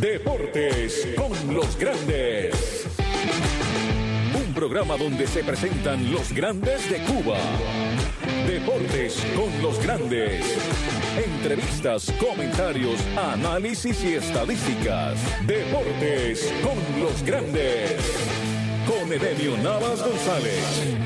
Deportes con los grandes. Un programa donde se presentan los grandes de Cuba. Deportes con los grandes. Entrevistas, comentarios, análisis y estadísticas. Deportes con los grandes. Con Edemio Navas González.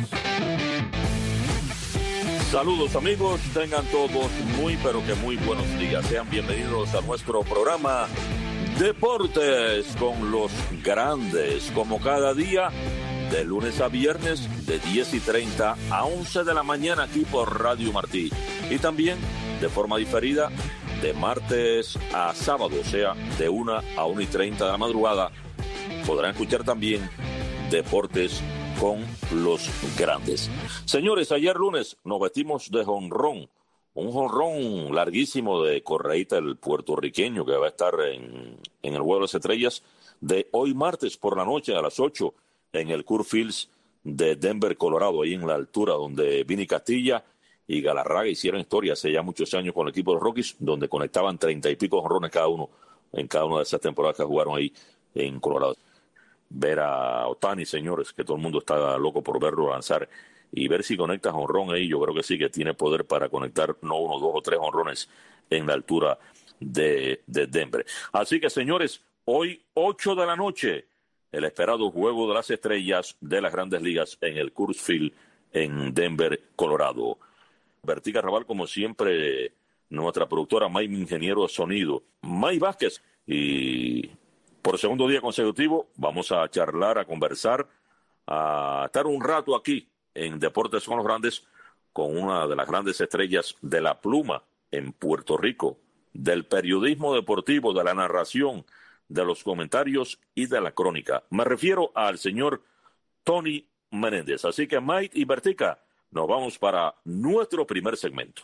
Saludos amigos, tengan todos muy pero que muy buenos días. Sean bienvenidos a nuestro programa Deportes con los grandes, como cada día, de lunes a viernes, de 10:30 a 11 de la mañana aquí por Radio Martí. Y también de forma diferida, de martes a sábado, o sea, de 1 a 1:30 de la madrugada, podrán escuchar también Deportes con los grandes. Señores, ayer lunes nos vestimos de jonrón, un jonrón larguísimo de Correíta, el puertorriqueño, que va a estar en el Juego de las Estrellas de hoy martes por la noche a las 8 en el Coors Field de Denver, Colorado, ahí en la altura donde Vini Castilla y Galarraga hicieron historia hace ya muchos años con el equipo de los Rockies, donde conectaban 30 y pico jonrones cada uno en cada una de esas temporadas que jugaron ahí en Colorado. Ver a Ohtani, señores, que todo el mundo está loco por verlo lanzar y ver si conecta jonrón ahí. Yo creo que sí, que tiene poder para conectar no 1, 2 o 3 jonrones en la altura de Denver. Así que, señores, hoy 8 de la noche, el esperado Juego de las Estrellas de las Grandes Ligas en el Coors Field en Denver, Colorado. Bertica Raval, como siempre, nuestra productora, May, mi ingeniero de sonido, May Vázquez, y por segundo día consecutivo vamos a charlar, a conversar, a estar un rato aquí en Deportes con los Grandes con una de las grandes estrellas de la pluma en Puerto Rico, del periodismo deportivo, de la narración, de los comentarios y de la crónica. Me refiero al señor Tony Menéndez. Así que Mike y Bertica, nos vamos para nuestro primer segmento.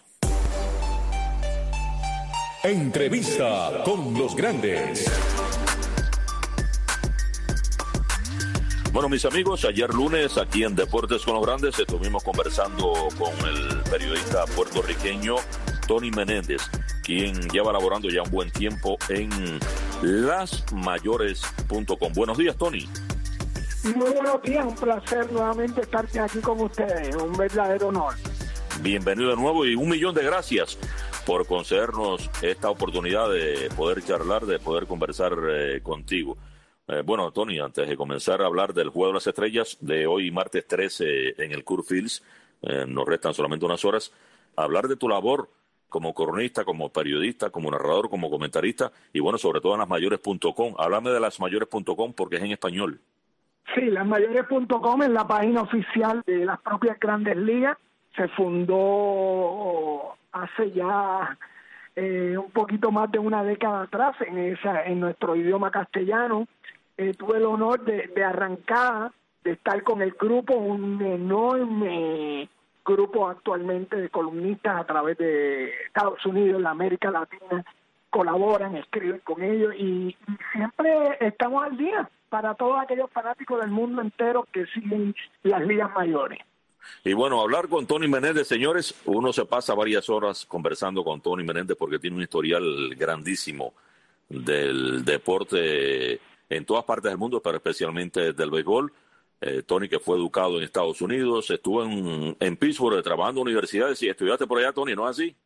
Entrevista con los grandes. Bueno, mis amigos, ayer lunes aquí en Deportes con los Grandes estuvimos conversando con el periodista puertorriqueño Tony Menéndez, quien lleva laborando ya un buen tiempo en lasmayores.com. Buenos días, Tony. Muy buenos días, un placer nuevamente estar aquí con ustedes, un verdadero honor. Bienvenido de nuevo y 1.000.000 de gracias por concedernos esta oportunidad de poder charlar, de poder conversar contigo. Bueno, Tony, antes de comenzar a hablar del Juego de las Estrellas de hoy, martes 13, en el Coors Field, nos restan solamente unas horas, hablar de tu labor como cronista, como periodista, como narrador, como comentarista, y bueno, sobre todo en lasmayores.com. Háblame de lasmayores.com porque es en español. Sí, lasmayores.com es la página oficial de las propias Grandes Ligas. Se fundó hace ya un poquito más de una década atrás en nuestro idioma castellano. Tuve el honor de arrancar, de estar con el grupo, un enorme grupo actualmente de columnistas a través de Estados Unidos, la América Latina, colaboran, escriben con ellos y siempre estamos al día para todos aquellos fanáticos del mundo entero que siguen las ligas mayores. Y bueno, hablar con Tony Menéndez, señores, uno se pasa varias horas conversando con Tony Menéndez porque tiene un historial grandísimo del deporte en todas partes del mundo, pero especialmente del béisbol. Tony, que fue educado en Estados Unidos, estuvo en Pittsburgh trabajando en universidades y estudiaste por allá, Tony, ¿no es así?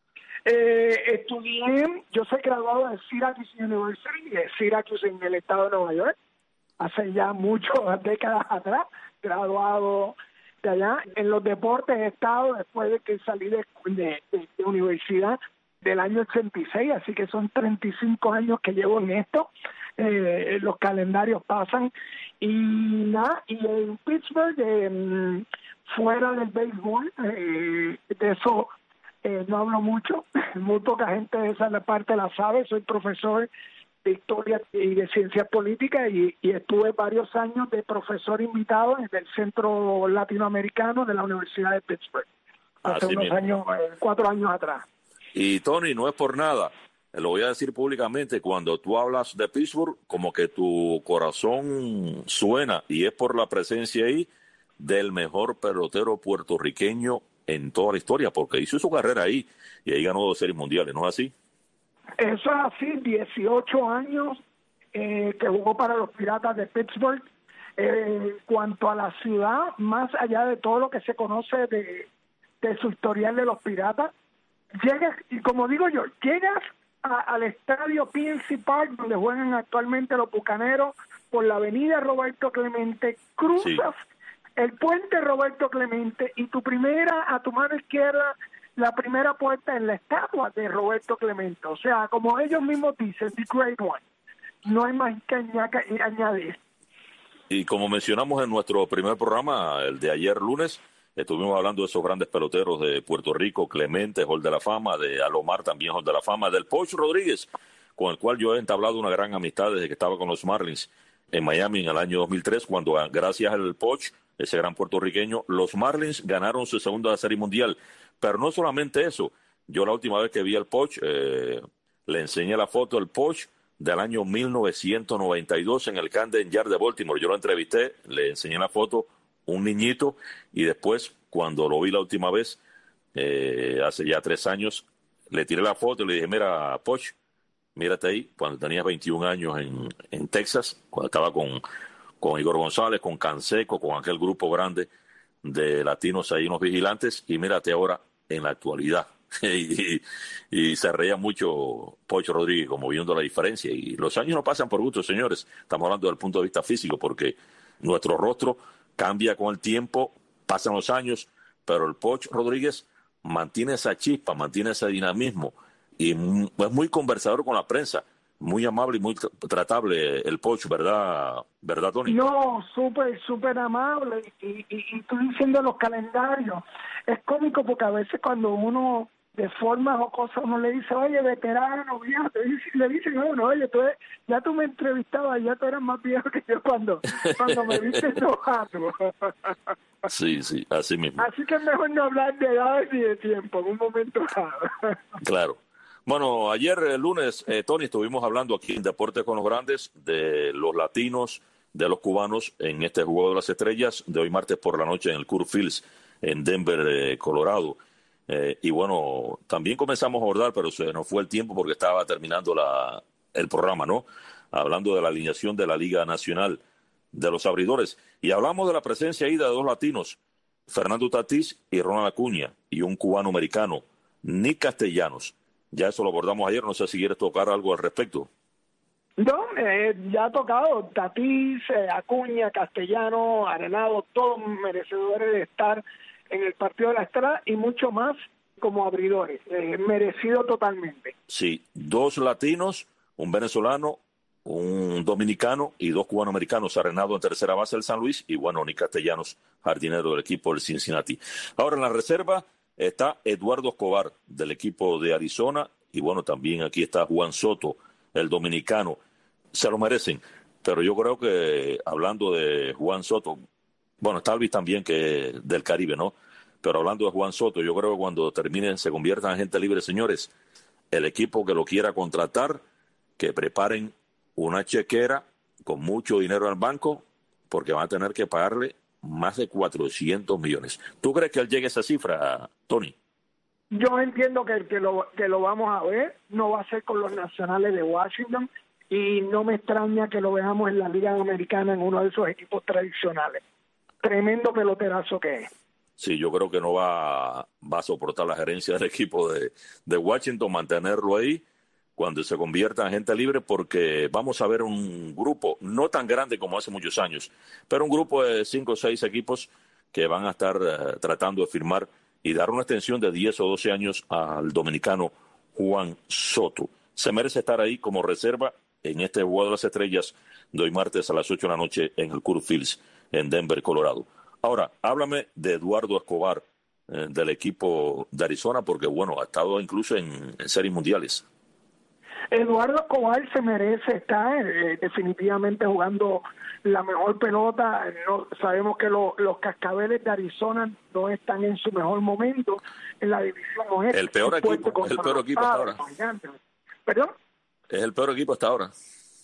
Estudié, yo soy graduado de Syracuse University, de Syracuse en el estado de Nueva York, hace ya muchas décadas atrás, graduado de allá. En los deportes he estado después de que salí de universidad del año 86, así que son 35 años que llevo en esto. Los calendarios pasan y nada, y en Pittsburgh, fuera del béisbol, de eso no hablo mucho, muy poca gente de esa parte la sabe. Soy profesor de historia y de ciencias políticas y estuve varios años de profesor invitado en el Centro Latinoamericano de la Universidad de Pittsburgh, hace unos años, 4 años atrás. Y Tony, no es por nada, lo voy a decir públicamente, cuando tú hablas de Pittsburgh, como que tu corazón suena, y es por la presencia ahí del mejor pelotero puertorriqueño en toda la historia, porque hizo su carrera ahí, y ahí ganó 2 series mundiales, ¿no es así? Eso es así, 18 años que jugó para los Piratas de Pittsburgh. En cuanto a la ciudad, más allá de todo lo que se conoce de su historial de los Piratas, llegas, y como digo yo, llegas al estadio PNC Park, donde juegan actualmente los Bucaneros, por la avenida Roberto Clemente, cruzas el puente Roberto Clemente y a tu mano izquierda, la primera puerta en la estatua de Roberto Clemente. O sea, como ellos mismos dicen, The Great One. No hay más que añadir. Y como mencionamos en nuestro primer programa, el de ayer lunes, estuvimos hablando de esos grandes peloteros de Puerto Rico, Clemente, Hall de la Fama, de Alomar también Hall de la Fama, del Poch Rodríguez, con el cual yo he entablado una gran amistad desde que estaba con los Marlins en Miami en el año 2003, cuando gracias al Poch, ese gran puertorriqueño, los Marlins ganaron su segunda serie mundial. Pero no solamente eso, yo la última vez que vi al Poch, le enseñé la foto del Poch del año 1992 en el Camden Yard de Baltimore. Yo lo entrevisté, le enseñé la foto, un niñito, y después, cuando lo vi la última vez, hace ya 3 años, le tiré la foto y le dije, mira, Poch, mírate ahí, cuando tenías 21 años en Texas, cuando estaba con Igor González, con Canseco, con aquel grupo grande de latinos ahí, unos vigilantes, y mírate ahora en la actualidad. y se reía mucho Poch Rodríguez, como viendo la diferencia. Y los años no pasan por gusto, señores. Estamos hablando del punto de vista físico, porque nuestro rostro cambia con el tiempo, pasan los años, pero el Poch Rodríguez mantiene esa chispa, mantiene ese dinamismo, y es muy conversador con la prensa, muy amable y muy tratable el Poch, ¿verdad, Tony? No, súper amable. Y tú diciendo los calendarios, es cómico porque a veces cuando uno de formas o cosas uno le dice, oye, veterano, viejo, le dicen a uno, oye, ya tú me entrevistabas, ya tú eras más viejo que yo cuando me viste novato. Sí, así mismo. Así que es mejor no hablar de edades ni de tiempo en un momento dado. Claro. Bueno, ayer lunes, Tony, estuvimos hablando aquí en Deportes con los Grandes de los latinos, de los cubanos en este Juego de las Estrellas de hoy martes por la noche en el Coors Field en Denver, Colorado. Y bueno, también comenzamos a abordar, pero se nos fue el tiempo porque estaba terminando el programa, ¿no? Hablando de la alineación de la Liga Nacional de los Abridores. Y hablamos de la presencia ahí de 2 latinos, Fernando Tatis y Ronald Acuña, y un cubano-americano, Nick Castellanos. Ya eso lo abordamos ayer, no sé si quieres tocar algo al respecto. No, ya ha tocado Tatis, Acuña, Castellano, Arenado, todos merecedores de estar en el partido de la Estrella y mucho más como abridores, merecido totalmente. Sí, 2 latinos, un venezolano, un dominicano y 2 cubanoamericanos, Arenado en tercera base del San Luis y bueno, Nick Castellanos, jardinero del equipo del Cincinnati. Ahora en la reserva está Eduardo Escobar del equipo de Arizona y bueno, también aquí está Juan Soto, el dominicano. Se lo merecen, pero yo creo que hablando de Juan Soto, bueno, está Alvis también que es del Caribe, ¿no? Pero hablando de Juan Soto, yo creo que cuando terminen, se conviertan en gente libre, señores, el equipo que lo quiera contratar, que preparen una chequera con mucho dinero al banco, porque van a tener que pagarle más de 400 millones. ¿Tú crees que él llegue a esa cifra, Tony? Yo entiendo que lo vamos a ver, no va a ser con los Nacionales de Washington y no me extraña que lo veamos en la Liga Americana en uno de esos equipos tradicionales. Tremendo peloterazo que es. Sí, yo creo que no va a soportar la gerencia del equipo de Washington mantenerlo ahí cuando se convierta en gente libre, porque vamos a ver un grupo no tan grande como hace muchos años, pero un grupo de 5 o 6 equipos que van a estar tratando de firmar y dar una extensión de 10 o 12 años al dominicano Juan Soto. Se merece estar ahí como reserva en este Juego de las Estrellas de hoy martes a las 8 de la noche en el Coors Field en Denver, Colorado. Ahora, háblame de Eduardo Escobar del equipo de Arizona, porque bueno, ha estado incluso en series mundiales. Eduardo Escobar se merece estar definitivamente jugando la mejor pelota. No, sabemos que los Cascabeles de Arizona no están en su mejor momento en la división oeste. El peor equipo hasta ahora. ¿Perdón? Es el peor equipo hasta ahora.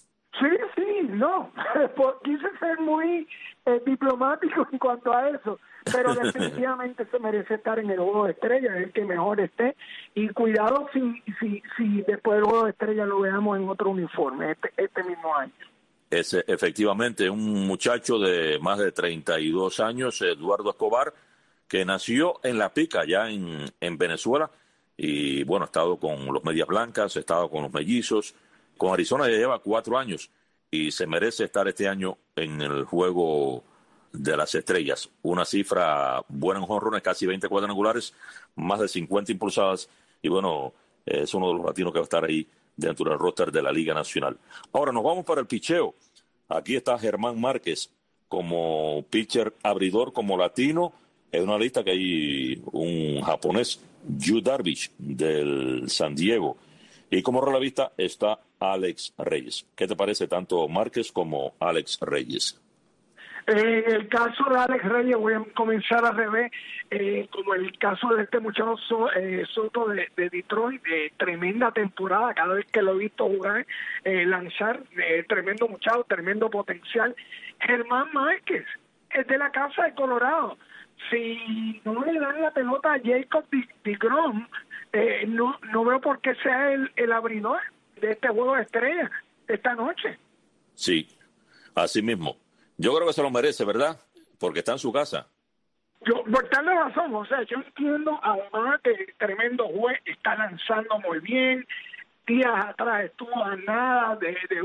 Sí, no. Quise ser muy diplomático en cuanto a eso. pero definitivamente se merece estar en el juego de estrellas, es el que mejor esté, y cuidado si después del juego de estrellas lo veamos en otro uniforme este mismo año. Es efectivamente un muchacho de más de 32 años, Eduardo Escobar, que nació en La Pica, allá en Venezuela, y bueno, ha estado con los Medias Blancas, ha estado con los Mellizos, con Arizona ya lleva 4 años, y se merece estar este año en el juego de las estrellas. Una cifra buena en jonrones, casi 20 cuadrangulares, más de 50 impulsadas, y bueno, es uno de los latinos que va a estar ahí dentro del roster de la Liga Nacional. Ahora nos vamos para el picheo. Aquí está Germán Márquez como pitcher abridor, como latino. Es una lista que hay un japonés, Yu Darvish, del San Diego. Y como relevista está Alex Reyes. ¿Qué te parece tanto Márquez como Alex Reyes? En el caso de Alex Reyes voy a comenzar al revés, como el caso de este muchacho Soto de Detroit, tremenda temporada, cada vez que lo he visto jugar, lanzar, tremendo muchacho, tremendo potencial. Germán Márquez es de la casa de Colorado. Si no le dan la pelota a Jacob deGrom, no veo por qué sea el abridor de este juego de estrellas esta noche. Sí, así mismo. Yo creo que se lo merece, ¿verdad? Porque está en su casa. Por tal razón, o sea, yo entiendo, además de tremendo juez, está lanzando muy bien. Días atrás estuvo a nada de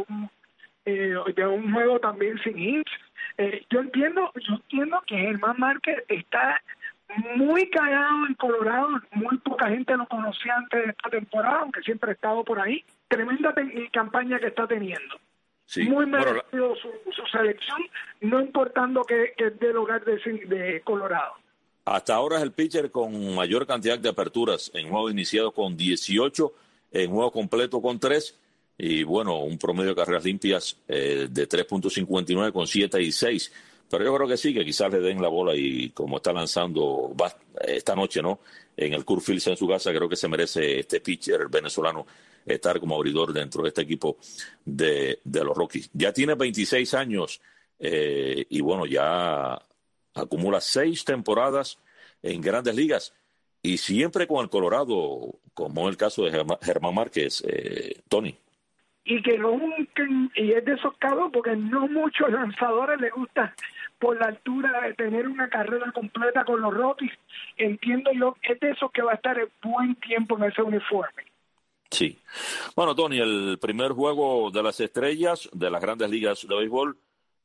un juego también sin hits. Yo entiendo que Germán Márquez está muy callado en Colorado, muy poca gente lo conocía antes de esta temporada, aunque siempre ha estado por ahí. Tremenda campaña que está teniendo. Sí. Muy merecido su selección, no importando que es del hogar de Colorado. Hasta ahora es el pitcher con mayor cantidad de aperturas en juego iniciado con 18, en juego completo con 3, y bueno, un promedio de carreras limpias de 3.59 con 7 y 6. Pero yo creo que sí, que quizás le den la bola, y como está lanzando esta noche, ¿no?, en el Coors Field en su casa, creo que se merece este pitcher venezolano estar como abridor dentro de este equipo de los Rockies. Ya tiene 26 años y bueno, ya acumula 6 temporadas en Grandes Ligas, y siempre con el Colorado, como en el caso de Germán Márquez, Tony. Y que y es de esos casos porque no muchos lanzadores les gusta por la altura de tener una carrera completa con los Rockies. Entiendo yo, es de esos que va a estar en buen tiempo en ese uniforme. Sí. Bueno, Tony, el primer juego de las estrellas de las Grandes Ligas de béisbol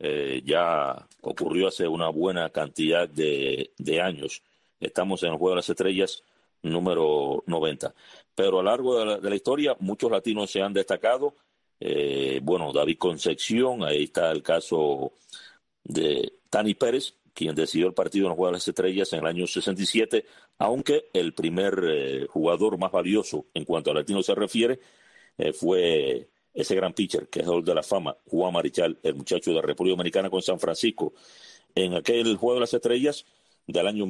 ya ocurrió hace una buena cantidad de años. Estamos en el juego de las estrellas número 90. Pero a lo largo de la historia, muchos latinos se han destacado. Bueno, David Concepción, ahí está el caso de Tani Pérez, quien decidió el partido en el juego de las estrellas en el año 67, aunque el primer jugador más valioso en cuanto a latinos se refiere fue ese gran pitcher que es el Hall de la Fama, Juan Marichal, el muchacho de la República Dominicana con San Francisco, en aquel juego de las estrellas del año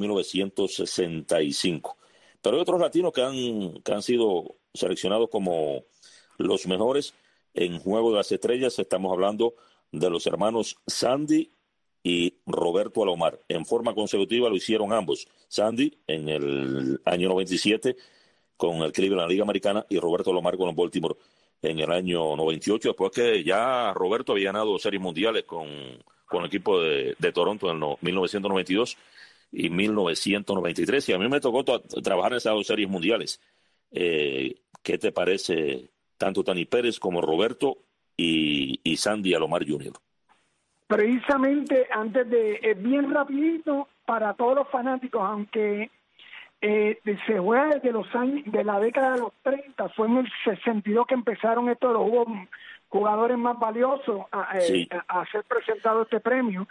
1965. Pero hay otros latinos que han sido seleccionados como los mejores en juego de las estrellas. Estamos hablando de los hermanos Sandy y Roberto Alomar. En forma consecutiva lo hicieron ambos. Sandy en el año 97 con el Cleveland en la Liga Americana, y Roberto Alomar con los Baltimore en el año 98, después que ya Roberto había ganado series mundiales con el equipo de Toronto en 1992 y 1993, y a mí me tocó trabajar en esas 2 series mundiales. ¿Qué te parece tanto Tani Pérez como Roberto y Sandy Alomar Jr.? Precisamente antes bien rapidito para todos los fanáticos, aunque se juega desde los años de la década de los 30, fue en el 62 que empezaron estos los jugadores más valiosos a ser presentado este premio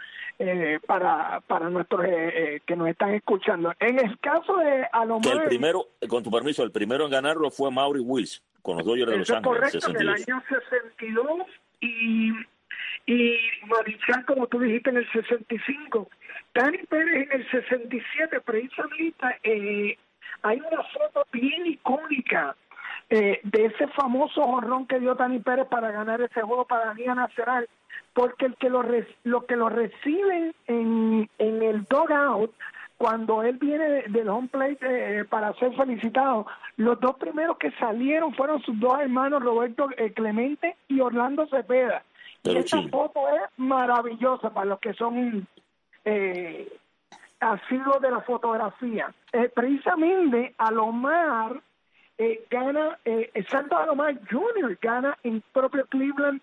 para nuestros que nos están escuchando. En el caso de Alomar, que el primero, con tu permiso, el primero en ganarlo fue Maury Wills con los Dodgers de Los Ángeles. Correcto, en el año 62 y Marichal, como tú dijiste, en el 65. Tani Pérez en el 67, precisamente hay una foto bien icónica de ese famoso jonrón que dio Tani Pérez para ganar ese juego para la Liga Nacional, porque lo que lo reciben en el dugout cuando él viene del home plate para ser felicitado, los dos primeros que salieron fueron sus dos hermanos, Roberto Clemente y Orlando Cepeda. Y esta foto es maravillosa para los que son asiduos de la fotografía. Precisamente Alomar gana, Santos Alomar Jr. gana en propio Cleveland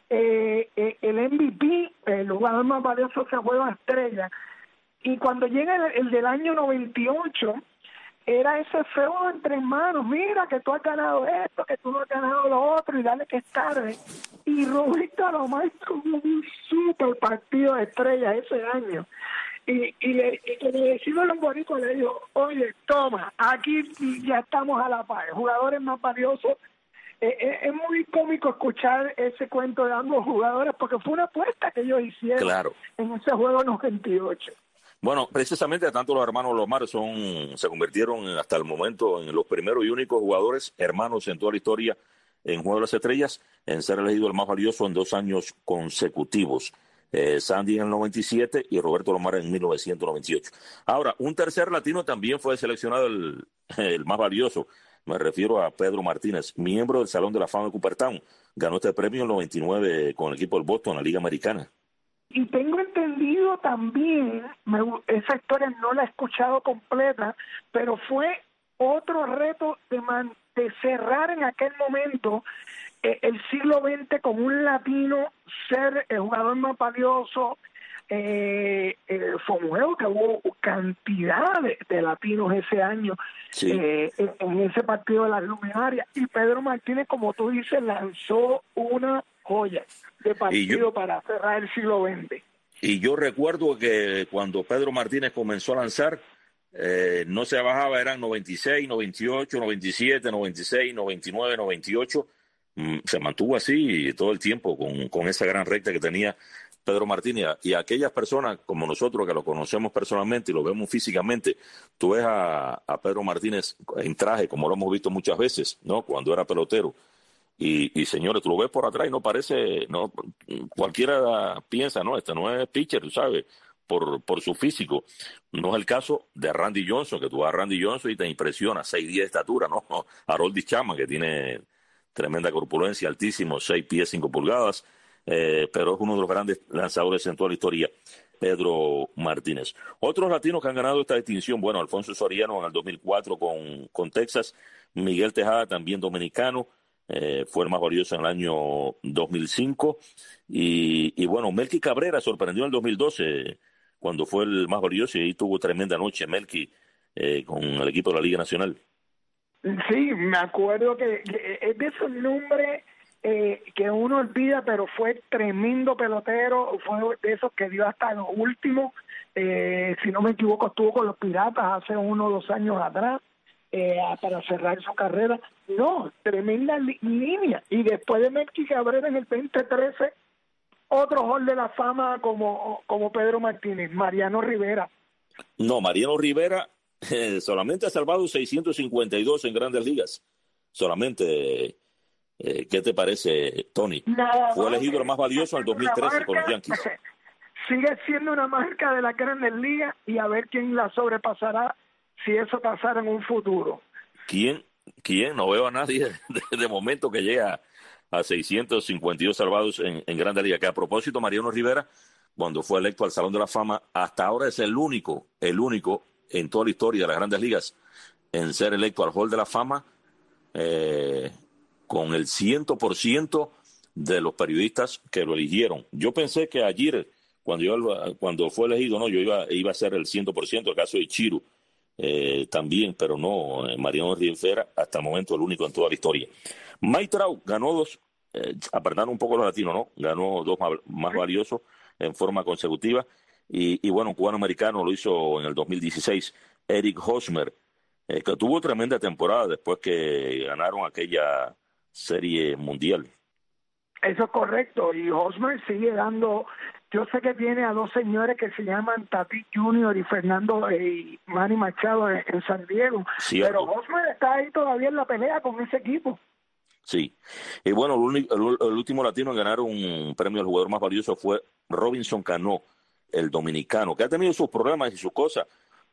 el MVP, el jugador más valioso que juega estrella. Y cuando llega el del año 98, era ese feudo entre hermanos, mira que tú has ganado esto, que tú no has ganado lo otro, y dale que es tarde. Y Roberto Alomar tuvo un super partido de estrella ese año. Y como decimos los boricuas, le dijo, oye, toma, aquí ya estamos a la par, jugadores más valiosos. Es muy cómico escuchar ese cuento de ambos jugadores, porque fue una apuesta que ellos hicieron en ese juego 98. Bueno, precisamente tanto los hermanos Alomar se convirtieron hasta el momento en los primeros y únicos jugadores hermanos en toda la historia en Juego de las Estrellas en ser elegido el más valioso en 2 años consecutivos. Sandy en el 97 y Roberto Alomar en 1998. Ahora, un tercer latino también fue seleccionado el más valioso. Me refiero a Pedro Martínez, miembro del Salón de la Fama de Cooperstown. Ganó este premio en el 99 con el equipo del Boston en la Liga Americana. Y tengo entendido también, esa historia no la he escuchado completa, pero fue otro reto de cerrar en aquel momento el siglo XX con un latino, ser el jugador más valioso. Fue un juego que hubo cantidad de latinos ese año en ese partido de las luminarias, y Pedro Martínez, como tú dices, lanzó una joya de partido para cerrar el siglo XX. Y yo recuerdo que cuando Pedro Martínez comenzó a lanzar, no se bajaba, eran 96, 98, 97, 96, 99, 98. Se mantuvo así todo el tiempo con esa gran recta que tenía Pedro Martínez. Y aquellas personas como nosotros que lo conocemos personalmente y lo vemos físicamente, tú ves a Pedro Martínez en traje, como lo hemos visto muchas veces, ¿no? Cuando era pelotero. Y señores, tú lo ves por atrás y no parece, no, cualquiera piensa, no, este no es pitcher, tú sabes, por su físico. No es el caso de Randy Johnson, que tú vas a Randy Johnson y te impresiona, 6'10" de estatura, ¿no? Harold Chapman, que tiene tremenda corpulencia, altísimo, 6 pies 5 pulgadas, pero es uno de los grandes lanzadores en toda la historia, Pedro Martínez. Otros latinos que han ganado esta distinción, bueno, Alfonso Soriano en el 2004 con Texas, Miguel Tejada, también dominicano, fue el más valioso en el año 2005, y bueno, Melky Cabrera sorprendió en el 2012 cuando fue el más valioso, y ahí tuvo tremenda noche Melky con el equipo de la Liga Nacional. Sí, me acuerdo que es de esos nombres que uno olvida, pero fue tremendo pelotero, fue de esos que dio hasta lo último. Si no me equivoco, estuvo con los Piratas hace 1 o 2 años atrás para cerrar su carrera. No, tremenda línea. Y después de Melky Cabrera en el 2013, otro Hall de la Fama como Pedro Martínez, Mariano Rivera. No, Mariano Rivera solamente ha salvado 652 en Grandes Ligas. Solamente, ¿qué te parece, Tony? Fue elegido el más valioso en el 2013 con los Yankees. Sigue siendo una marca de la Grandes Ligas, y a ver quién la sobrepasará si eso pasara en un futuro. ¿Quién? No veo a nadie de momento que llegue a 652 salvados en Grandes Ligas. Que a propósito, Mariano Rivera, cuando fue electo al Salón de la Fama, hasta ahora es el único en toda la historia de las Grandes Ligas en ser electo al Hall de la Fama con el 100% de los periodistas que lo eligieron. Yo pensé que ayer, cuando fue elegido, no, yo iba a ser el 100%, el caso de Ichiro también, pero no, Mariano Rivera hasta el momento el único en toda la historia. Mike Trout ganó 2, apartando un poco los latinos, ¿no? Ganó 2 más valiosos en forma consecutiva. Y bueno, un cubano-americano lo hizo en el 2016, Eric Hosmer, que tuvo tremenda temporada después que ganaron aquella serie mundial. Eso es correcto, y Hosmer sigue dando. Yo sé que tiene a 2 señores que se llaman Tatis Jr. y Fernando y Manny Machado en San Diego, ¿cierto? Pero Hosmer está ahí todavía en la pelea con ese equipo. Sí, y bueno, el último latino en ganar un premio al jugador más valioso fue Robinson Cano, el dominicano, que ha tenido sus problemas y sus cosas,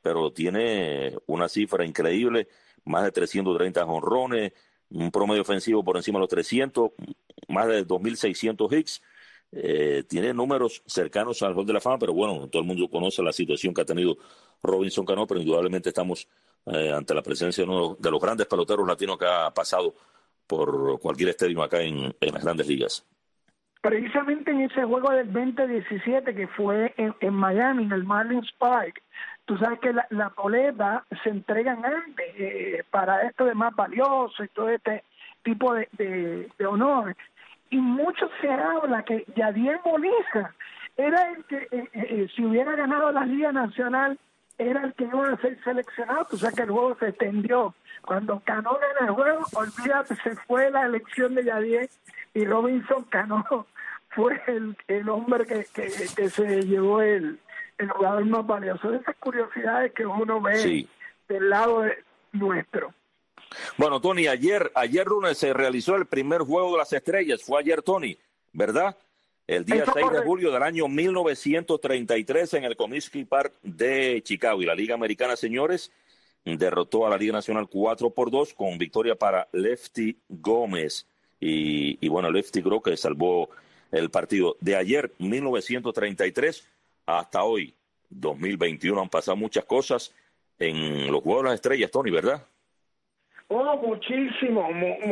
pero tiene una cifra increíble, más de 330 jonrones, un promedio ofensivo por encima de los 300, más de 2.600 hits. Tiene números cercanos al Hall de la Fama, pero bueno, todo el mundo conoce la situación que ha tenido Robinson Cano, pero indudablemente estamos ante la presencia de uno de los grandes peloteros latinos que ha pasado por cualquier estadio acá en las grandes ligas. Precisamente en ese juego del 2017 que fue en Miami, en el Marlins Park, tú sabes que la boleta se entregan antes para esto de más valioso y todo este tipo de honores. Y mucho se habla que Yadier Molina era el que, si hubiera ganado la Liga Nacional, era el que iba a ser seleccionado. Tú sabes que el juego se extendió. Cuando Cano gana el juego, olvídate, se fue la elección de Yadier y Robinson Cano fue el hombre que se llevó el jugador más valioso. De esas curiosidades que uno ve del lado nuestro. Bueno, Tony, ayer lunes se realizó el primer juego de las estrellas. Fue ayer, Tony, ¿verdad? El día 6 de julio del año 1933 en el Comiskey Park de Chicago. Y la Liga Americana, señores, derrotó a la Liga Nacional 4-2 con victoria para Lefty Gómez. Y bueno, Lefty creo que salvó el partido. De ayer, 1933, hasta hoy, 2021, han pasado muchas cosas en los Juegos de las Estrellas, Tony, ¿verdad? Oh, muchísimo.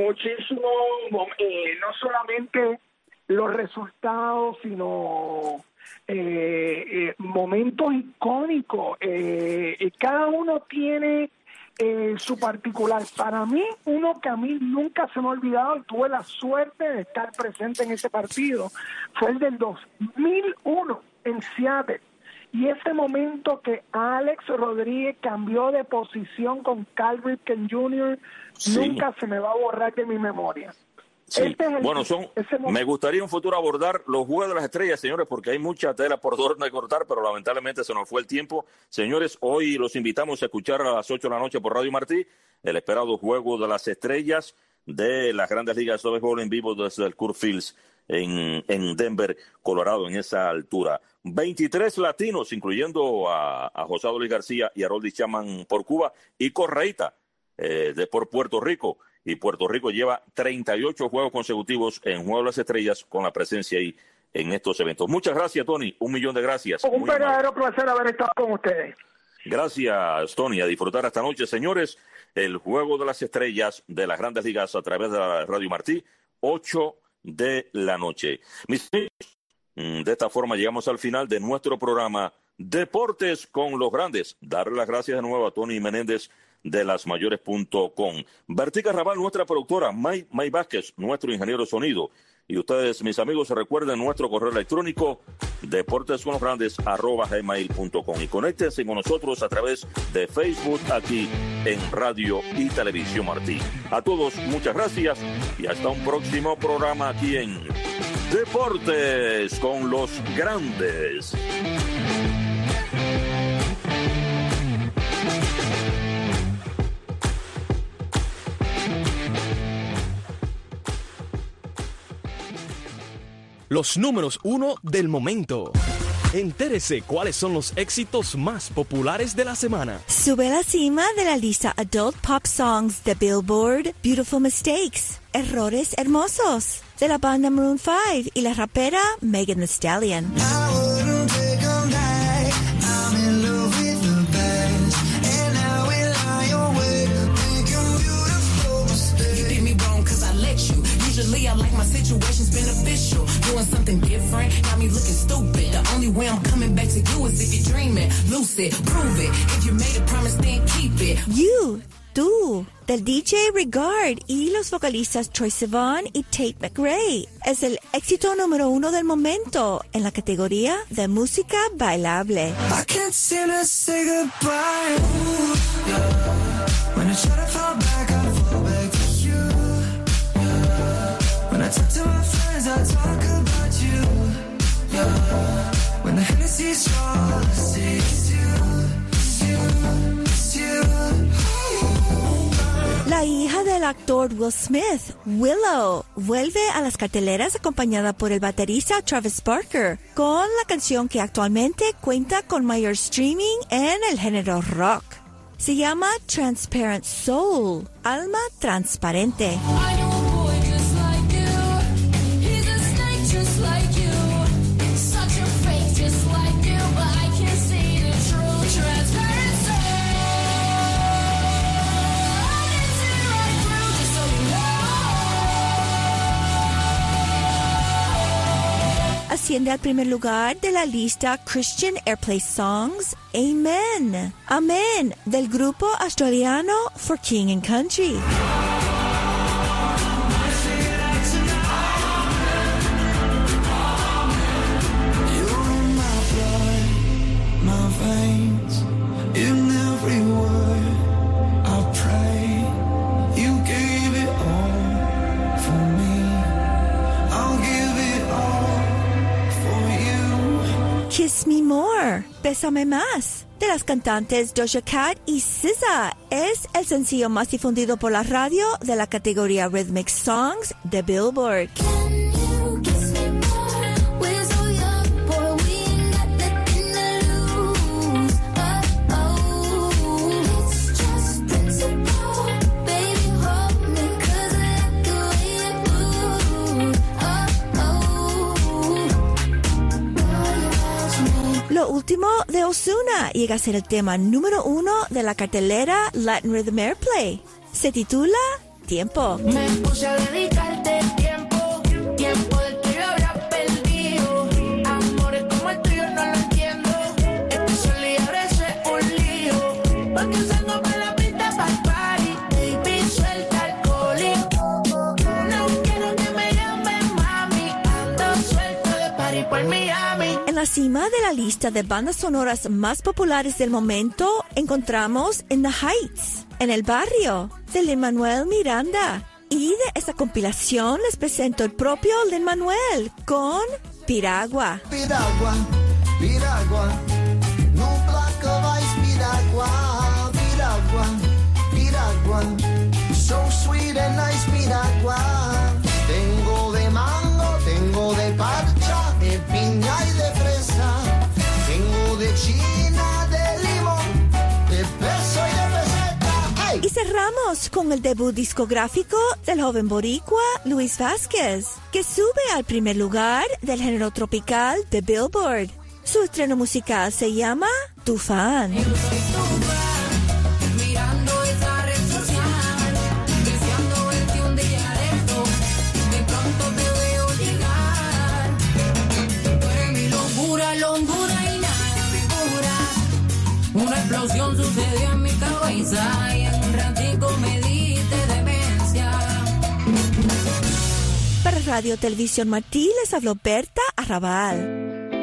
No solamente los resultados, sino momentos icónicos. Cada uno tiene su particular. Para mí, uno que a mí nunca se me ha olvidado y tuve la suerte de estar presente en ese partido, fue el del 2001 en Seattle. Y ese momento que Alex Rodríguez cambió de posición con Cal Ripken Jr., nunca se me va a borrar de mi memoria. Sí. Bueno, me gustaría en un futuro abordar los Juegos de las Estrellas, señores, porque hay mucha tela por donde cortar, pero lamentablemente se nos fue el tiempo. Señores, hoy los invitamos a escuchar a las 8 de la noche por Radio Martí el esperado Juego de las Estrellas de las Grandes Ligas de Béisbol en vivo desde el Coors Field en Denver, Colorado, en esa altura. 23 latinos, incluyendo a José Luis García y a Roldy Chapman por Cuba, y Correita por Puerto Rico. Y Puerto Rico lleva 38 juegos consecutivos en Juego de las Estrellas con la presencia ahí en estos eventos. Muchas gracias, Tony. 1.000.000 de gracias. Un verdadero placer haber estado con ustedes. Gracias, Tony. A disfrutar esta noche, señores, el Juego de las Estrellas de las Grandes Ligas a través de la Radio Martí, 8 de la noche. Mis amigos, de esta forma llegamos al final de nuestro programa Deportes con los Grandes. Darle las gracias de nuevo a Tony Menéndez de lasmayores.com. Bertica Raval, nuestra productora, May Vázquez, nuestro ingeniero de sonido. Y ustedes, mis amigos, recuerden nuestro correo electrónico deportesconlosgrandes@gmail.com. Y conéctense con nosotros a través de Facebook aquí en Radio y Televisión Martí. A todos, muchas gracias y hasta un próximo programa aquí en Deportes con los Grandes. Los números 1 del momento. Entérese cuáles son los éxitos más populares de la semana. Sube a la cima de la lista Adult Pop Songs de Billboard, Beautiful Mistakes, Errores Hermosos, de la banda Maroon 5 y la rapera Megan Thee Stallion. I like my situation's beneficial. Doing something different, got me looking stupid. The only way I'm coming back to you is if you're dreaming. Lucid, prove it. If you made a promise, then keep it. You, tú, del DJ Regard y los vocalistas Troye Sivan y Tate McRae. Es el éxito número 1 del momento en la categoría de música bailable. I can't seem to say goodbye. Ooh, yeah. When I try to fall back, I fall back to you. When I talk to my friends, I talk about you, yeah. When the Hennessy's strong, it's you, it's you, it's you. La La hija del actor Will Smith, Willow, vuelve a las carteleras acompañada por el baterista Travis Barker con la canción que actualmente cuenta con mayor streaming en el género rock. Se llama Transparent Soul, alma transparente. Asciende al primer lugar de la lista Christian Airplay Songs, Amen, Amén, del grupo australiano For King and Country. Kiss Me More, Bésame Más, de las cantantes Doja Cat y SZA, es el sencillo más difundido por la radio de la categoría Rhythmic Songs de Billboard. Lo último de Ozuna llega a ser el tema número 1 de la cartelera Latin Rhythm Airplay. Se titula Tiempo. Me puse a dedicarte tiempo, tiempo del tuyo habrá perdido. Amores como el tuyo no lo entiendo. Estoy solo y ahora eso es un lío. Porque salgo para la pista para el party. Baby, suelta el coli. No quiero que me llamen mami. Ando suelto de party por Miami. En la cima de la lista de bandas sonoras más populares del momento encontramos In the Heights, En el Barrio, de Lin-Manuel Miranda. Y de esta compilación les presento el propio Lin-Manuel con Piragua. Piragua, Piragua, nubla que vais Piragua, Piragua, Piragua, so sweet and nice Piragua. Tengo de mango, tengo de parcha, de piña y de fresa. Tengo de china, de limón, de peso y de peseta. ¡Ay! Y cerramos con el debut discográfico del joven boricua Luis Vázquez, que sube al primer lugar del género tropical de Billboard. Su estreno musical se llama Tu Fan. Una explosión sucedió en mi cabeza y en un ratico me diste demencia. Para Radio Televisión Martí les habló Berta Arrabal.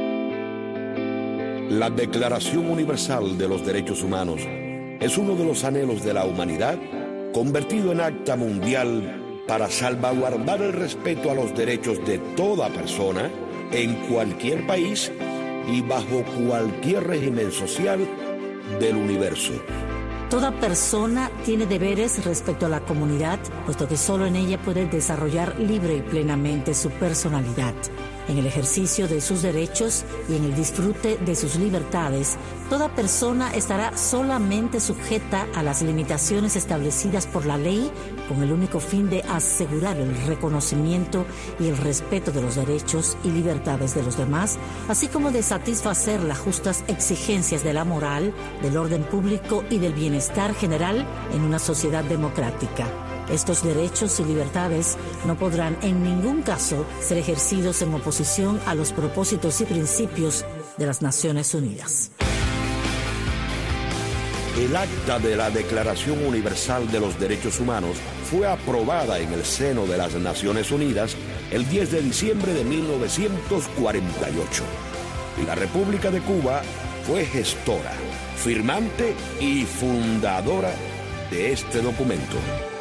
La Declaración Universal de los Derechos Humanos es uno de los anhelos de la humanidad convertido en acta mundial para salvaguardar el respeto a los derechos de toda persona en cualquier país y bajo cualquier régimen social del universo. Toda persona tiene deberes respecto a la comunidad, puesto que solo en ella puede desarrollar libre y plenamente su personalidad. En el ejercicio de sus derechos y en el disfrute de sus libertades, toda persona estará solamente sujeta a las limitaciones establecidas por la ley con el único fin de asegurar el reconocimiento y el respeto de los derechos y libertades de los demás, así como de satisfacer las justas exigencias de la moral, del orden público y del bienestar general en una sociedad democrática. Estos derechos y libertades no podrán en ningún caso ser ejercidos en oposición a los propósitos y principios de las Naciones Unidas. El acta de la Declaración Universal de los Derechos Humanos fue aprobada en el seno de las Naciones Unidas el 10 de diciembre de 1948. Y la República de Cuba fue gestora, firmante y fundadora de este documento.